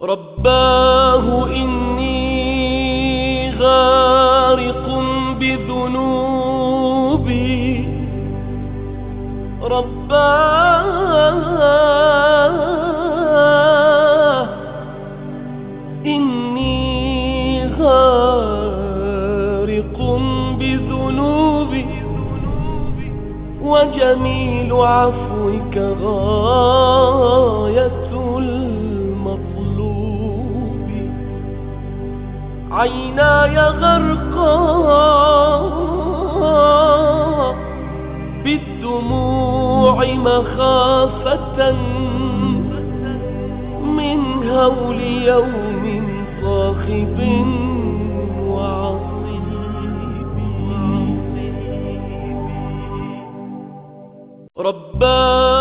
رباه إني غارق بذنوبي. رباه إني غارق بذنوبي، وجميل عفوك غاية المطلوب. عيناي غرقا بالدموع مخافة من هول يوم صاخب وعصيب. رباه